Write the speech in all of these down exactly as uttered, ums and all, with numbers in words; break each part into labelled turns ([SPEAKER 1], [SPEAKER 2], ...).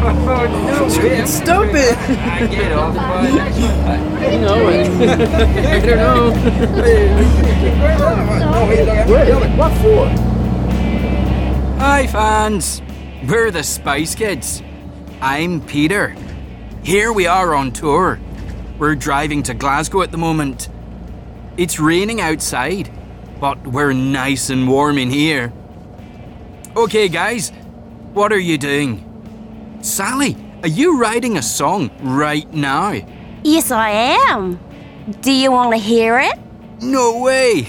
[SPEAKER 1] Stop it!
[SPEAKER 2] Get off.
[SPEAKER 1] You know it. I don't know. What for?
[SPEAKER 2] Hi fans, we're the Spice Kids. I'm Peter. Here we are on tour. We're driving to Glasgow at the moment. It's raining outside, but we're nice and warm in here. Okay guys, what are you doing? Sally, are you writing a song right now?
[SPEAKER 3] Yes, I am. Do you want to hear it?
[SPEAKER 2] No way!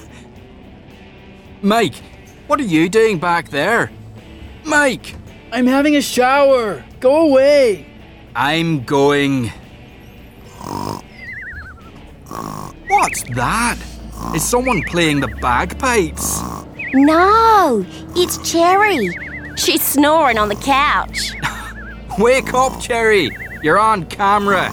[SPEAKER 2] Mike, what are you doing back there? Mike!
[SPEAKER 1] I'm having a shower. Go away.
[SPEAKER 2] I'm going... What's that? Is someone playing the bagpipes?
[SPEAKER 3] No, it's Cherry. She's snoring on the couch.
[SPEAKER 2] Wake up, Cherry! You're on camera.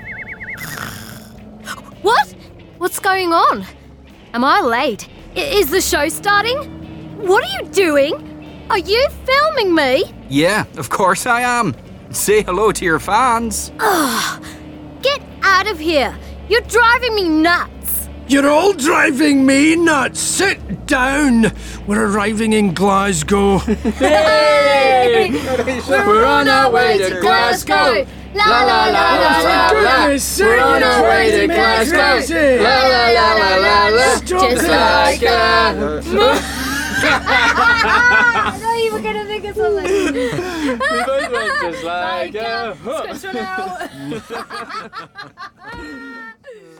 [SPEAKER 4] What? What's going on? Am I late? I- is the show starting? What are you doing? Are you filming me?
[SPEAKER 2] Yeah, of course I am. Say hello to your fans.
[SPEAKER 4] Get out of here. You're driving me nuts.
[SPEAKER 5] You're all driving me nuts. Sit down. We're arriving in Glasgow.
[SPEAKER 1] Hey! We're on our way to Glasgow.
[SPEAKER 4] La la la la la la.
[SPEAKER 5] Goodness sake,
[SPEAKER 1] We're on our way to Glasgow. La la la la la la. Just like a...
[SPEAKER 4] I thought you were gonna think of something.
[SPEAKER 1] Just like a...
[SPEAKER 4] Scratch one out.